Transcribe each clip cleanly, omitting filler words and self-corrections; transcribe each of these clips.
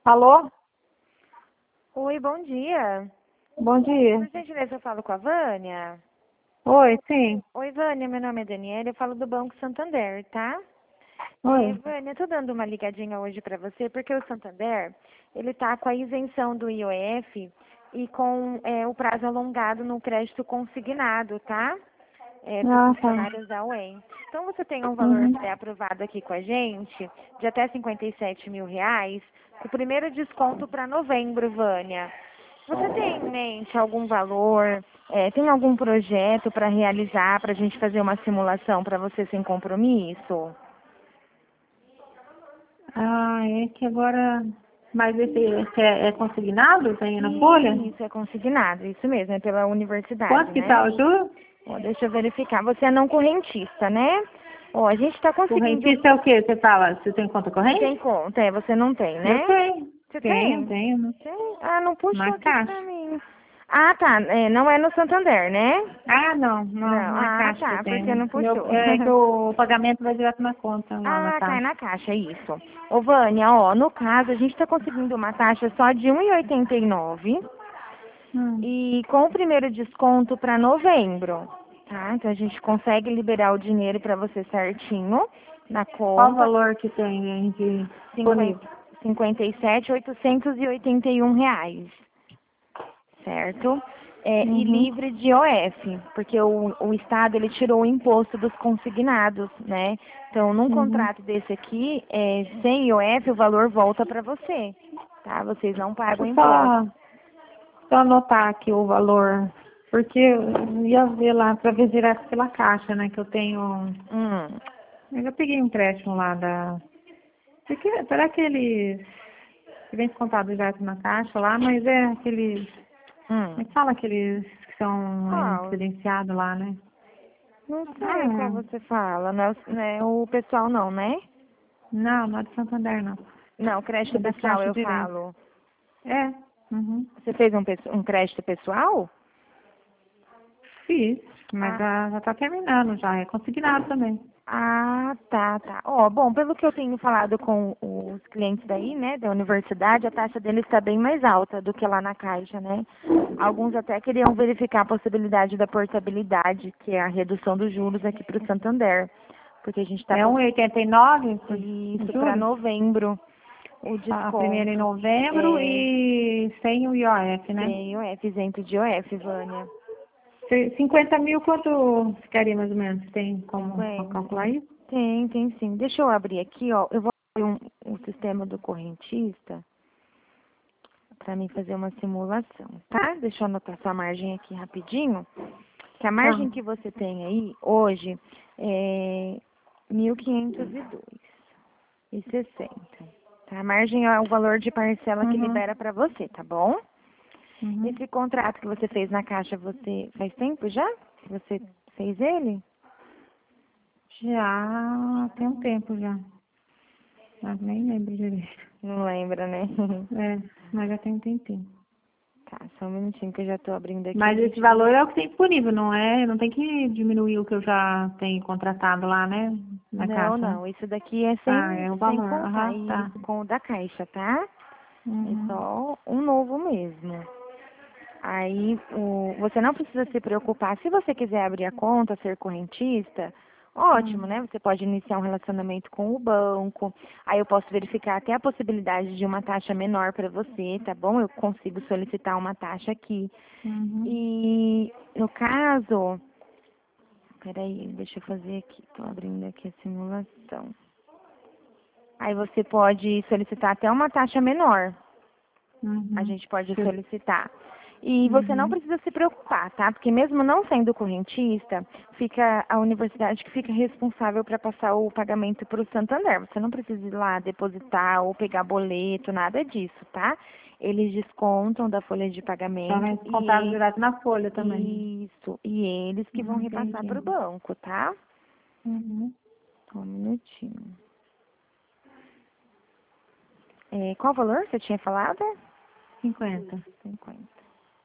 Alô? Oi, bom dia. Bom dia. Por gentileza, eu falo com a Vânia. Oi, sim. Oi, Vânia, meu nome é Daniela, eu falo do Banco Santander, tá? Oi. Vânia, eu tô dando uma ligadinha hoje pra você, porque o Santander, ele tá com a isenção do IOF e com o prazo alongado no crédito consignado, tá? Para os Ah, tá. funcionários da UEM. Então, você tem um valor Uhum. pré-aprovado aqui com a gente, de até R$ 57.000, o primeiro desconto para novembro, Vânia. Você tem em mente algum valor, tem algum projeto para realizar, para a gente fazer uma simulação para você sem compromisso? Ah, é que agora... Mas esse é consignado? Tem na folha? Isso, é consignado, isso mesmo, é pela universidade, Quanto que né? tá o juro? Ó, deixa eu verificar. Você é não correntista, né? Ó, a gente está conseguindo. Correntista é o quê? Você fala, você tem conta Você tem corrente? conta, você não tem, Eu né? tenho. Você Tenho, tem? tenho. Né? Tem? Ah, não puxou Na aqui pra caixa. mim. Ah, tá. Não é no Santander, né? Ah, não. Não, Não. na Ah, caixa que eu tá, porque tenho. não puxou. É que o pagamento vai direto na conta lá na Ah, cai caixa. na caixa, isso. Ô, Vânia, ó, no caso, a gente tá conseguindo uma taxa só de 1,89 Hum. e com o primeiro desconto para novembro, tá? Então a gente consegue liberar o dinheiro para você certinho na Qual o conta, valor que tem de 50, disponível? 57.881 reais, certo? E Uhum. livre de IOF, porque o Estado ele tirou o imposto dos consignados, né? Então, num Uhum. contrato desse aqui, sem IOF, o valor volta para você, tá? Vocês não Deixa pagam eu imposto. só anotar aqui o valor, porque eu ia ver lá para ver direto pela caixa, né? Que eu tenho. Hum, Eu já peguei um empréstimo lá da. Porque, para aqueles que vem descontado direto na caixa lá, mas é aqueles. Como é hum. que fala aqueles que são Qual? credenciados lá, né? Não sei qual Ah, você fala, não é o pessoal não, né? não, não é de Santander, não. Não, crédito É da pessoal caixa eu direto. falo. É. Uhum. Você fez um crédito pessoal? Fiz, mas Ah, já tá terminando já. É consignado também. tá. Ó, bom, pelo que eu tenho falado com os clientes daí, né, da universidade, a taxa deles está bem mais alta do que lá na Caixa, né? Alguns até queriam verificar a possibilidade da portabilidade, que é a redução dos juros aqui para o Santander, porque a gente está É 1,89 isso para juros? novembro, o A primeira em desconto. novembro É, e sem o IOF, né? sem IOF, isento de IOF, Vânia. 50 mil, quanto ficaria mais ou menos? Tem como 50. calcular isso? Tem sim. Deixa eu abrir aqui, ó. Eu vou abrir o sistema do correntista para mim fazer uma simulação, tá? Deixa eu anotar sua margem aqui rapidinho. Que a Tá. margem que você tem aí hoje é 1.502,60. Tá? A margem é o valor de parcela que Uhum. libera para você, tá bom? Uhum. Esse contrato que você fez na Caixa, você faz tempo já que você fez ele? Já tem um tempo já. Mas nem lembro direito. Não lembra, né? É, mas já tem um tempinho. Tá, só um minutinho que eu já tô abrindo aqui, a Mas esse gente... valor é o que tem disponível, não é? Não tem que diminuir o que eu já tenho contratado lá, né? Na Não, caixa, né? não, isso daqui é Ah, sem, é o sem valor. contar Aham, tá. isso com o da Caixa, tá? É Uhum. só um novo mesmo. Aí, você não precisa se preocupar. Se você quiser abrir a conta, ser correntista, ótimo, Hum. né? Você pode iniciar um relacionamento com o banco. Aí eu posso verificar até a possibilidade de uma taxa menor para você, tá bom? Eu consigo solicitar uma taxa aqui. Uhum. E no caso, peraí, deixa eu fazer aqui, tô abrindo aqui a simulação. Aí você pode solicitar até uma taxa menor. A Uhum. gente pode solicitar. E você não Uhum. precisa se preocupar, tá? Porque mesmo não sendo correntista, fica a universidade que fica responsável para passar o pagamento para o Santander. Você não precisa ir lá depositar ou pegar boleto, nada disso, tá? Eles descontam da folha de Então, pagamento é descontado direto na folha também. e eles que vão repassar Entendi. para o banco, tá? Uhum. Só um minutinho. Qual o valor você tinha falado? 50. 50.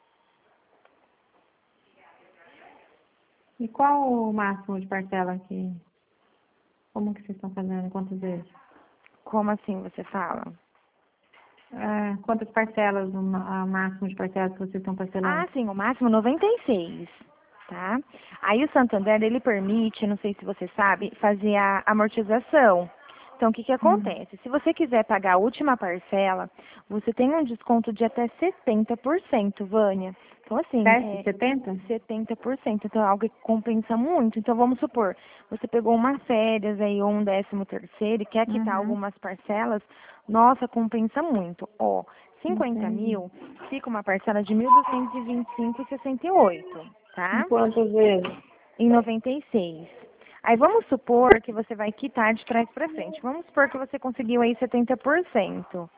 E qual o máximo de parcela aqui? Como que vocês estão fazendo? Quantas vezes? Como assim você fala? quantas parcelas, o máximo de parcelas que vocês estão parcelando? Ah, sim, o máximo 96, tá? Aí o Santander, ele permite, não sei se você sabe, fazer a amortização. Então, o que acontece? Se você quiser pagar a última parcela, você tem um desconto de até 70%, Vânia. Então, assim, 70? 70%. Então, é algo que compensa muito. Então, vamos supor, você pegou umas férias aí, ou um 13º e quer quitar algumas parcelas, nossa, compensa muito. Ó, 50 mil, fica uma parcela de 1.225,68, Em tá? quantas vezes? Em 96. Aí vamos supor que você vai quitar de trás para frente. Vamos supor que você conseguiu aí 70%.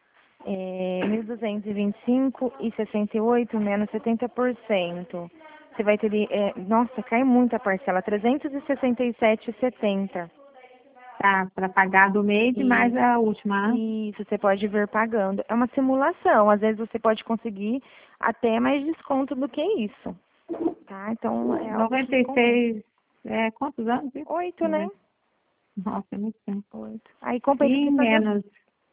1.225,68 menos 70%. Você vai ter, nossa, cai muita parcela, 367,70. Tá, para pagar do mês e mais a última, né? Isso, você pode vir pagando. É uma simulação, às vezes você pode conseguir até mais desconto do que isso. Tá? Então, é algo que 96, quantos anos? Isso? 8, né? Nossa, é muito tempo. 8. Aí compensa E que fazer... menos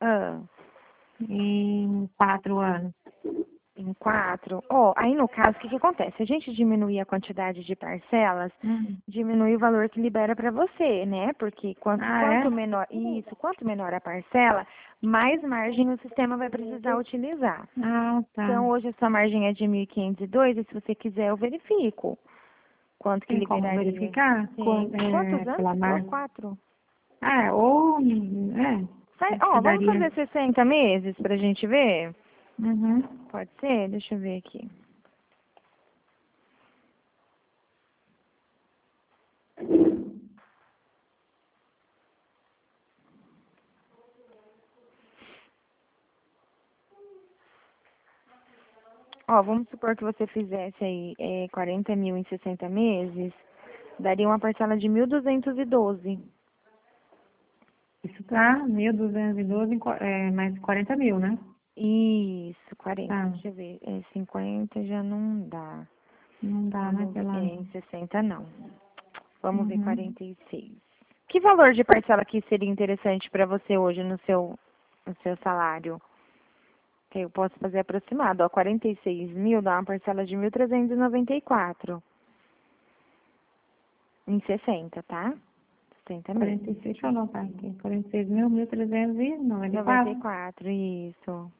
em 4 anos. Em 4. Ó, aí no caso, o que acontece? Se a gente diminuir a quantidade de parcelas, diminui o valor que libera para você, né? Porque quanto menor quanto menor a parcela, mais margem o sistema vai precisar utilizar. Ah, tá. Então, hoje a sua margem é de 1.502 e se você quiser, eu verifico quanto que Tem como liberaria. verificar? Sim. Quantos anos? Pela margem? 4. Vamos daria. fazer 60 meses pra gente ver? Uhum. Pode ser? Deixa eu ver aqui. Ó, vamos supor que você fizesse aí 40 mil em 60 meses, daria uma parcela de 1.212. Isso tá 1.212 mais 40 mil, né? Isso, 40. Tá. Deixa eu ver. 50 já não dá. Não dá, né? Em 60 não. Vamos ver 46. Que valor de parcela que seria interessante para você hoje no seu salário? Que eu posso fazer aproximado. Ó, 46 mil dá uma parcela de 1.394. Em 60, tá? 60 mil. 46, deixa eu anotar aqui. 46 mil, 1.394. 94, isso.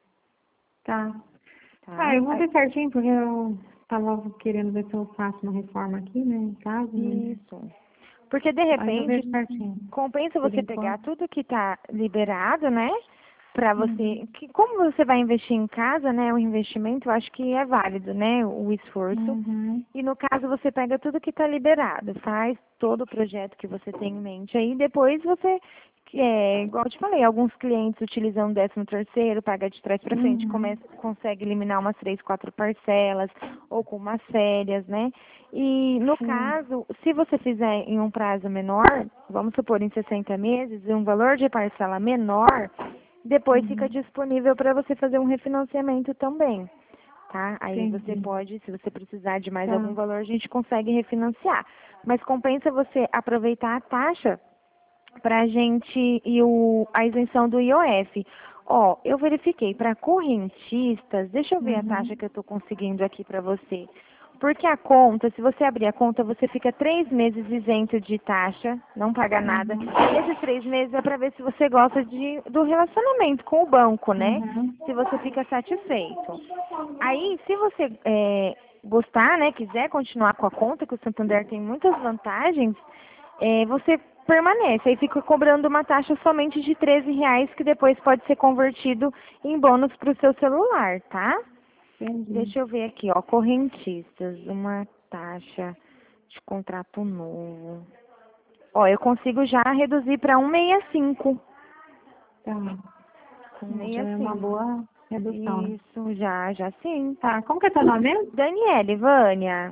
Tá. Tá. Eu vou ver certinho, porque eu tava querendo ver se eu faço uma reforma aqui, né, em casa. Isso. Porque, de Aí eu repente, vejo certinho. compensa Por você pegar enquanto. tudo que tá liberado, né? Pra você... Como você vai investir em casa, né? O investimento, eu acho que é válido, né? O esforço. E, no caso, você pega tudo que tá liberado. Faz todo o projeto que você tem em mente. Aí, depois, você... igual eu te falei, alguns clientes utilizam o 13º, paga de trás para frente, consegue eliminar umas 3, 4 parcelas, ou com umas férias, né? E no caso, se você fizer em um prazo menor, vamos supor em 60 meses, um valor de parcela menor, depois fica disponível para você fazer um refinanciamento também. Tá? Aí você pode, se você precisar de mais algum valor, a gente consegue refinanciar. Mas compensa você aproveitar a taxa para a gente e a isenção do IOF. Ó, eu verifiquei para correntistas, deixa eu ver a taxa que eu estou conseguindo aqui para você. Porque a conta, se você abrir a conta, você fica 3 meses isento de taxa, não paga nada. E esses 3 meses é para ver se você gosta do relacionamento com o banco, né? Se você fica satisfeito. Aí, se você gostar, né, quiser continuar com a conta, que o Santander tem muitas vantagens, você permanece. Aí fica cobrando uma taxa somente de R$ 13, que depois pode ser convertido em bônus para o seu celular, tá? Deixa eu ver aqui, ó, correntistas, uma taxa de contrato novo. Ó, eu consigo já reduzir para 1,65. Tá. 1,65. Já é uma boa redução. Isso, já sim. Tá, como que é teu nome mesmo? Daniele, Vânia.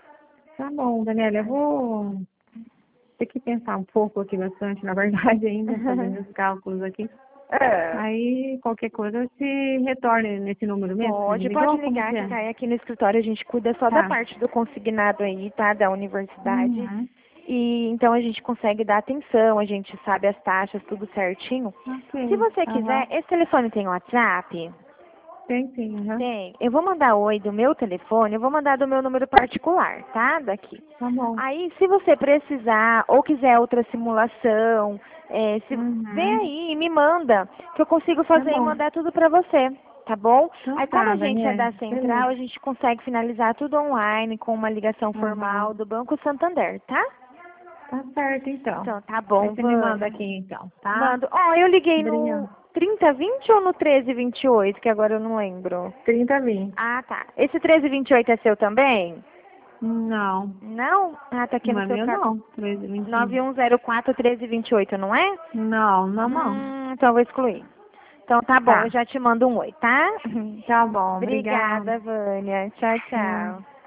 Tá bom, Daniela, eu vou ter que pensar um pouco aqui bastante, na verdade, ainda, fazendo os cálculos aqui. Aí, qualquer coisa, se retorne nesse número mesmo. Pode ligar, que cai aqui no escritório, a gente cuida só da parte do consignado aí, tá? Da universidade. E então a gente consegue dar atenção, a gente sabe as taxas, tudo certinho. Ok. Se você quiser, esse telefone tem WhatsApp? Tem sim, Tem. Eu vou mandar oi do meu telefone, eu vou mandar do meu número particular, tá? Daqui. Tá bom. Aí, se você precisar ou quiser outra simulação, vem Uhum. aí e me manda, que eu consigo fazer e bom. mandar tudo pra você, tá bom? Então Aí, como tá, a gente é da Daniela. central, Beleza. a gente consegue finalizar tudo online com uma ligação formal do Banco Santander, tá? Tá certo, então. Então, tá Aí bom, você me manda Vânia. aqui, então, tá? Mando. Ó, eu liguei no Obrigada. 3020 ou no 1328, que agora eu não lembro. 30 20. Ah, tá. Esse 1328 é seu também? Não, Não? Ah, tá aqui não no é seu meu cartão. não. 13 20. 9104-1328, não é? Não, não. Então eu vou excluir. Então tá bom, eu Tá. já te mando um oi, tá? Tá bom, obrigada. Obrigada, Vânia. Tchau, Tchau. tchau.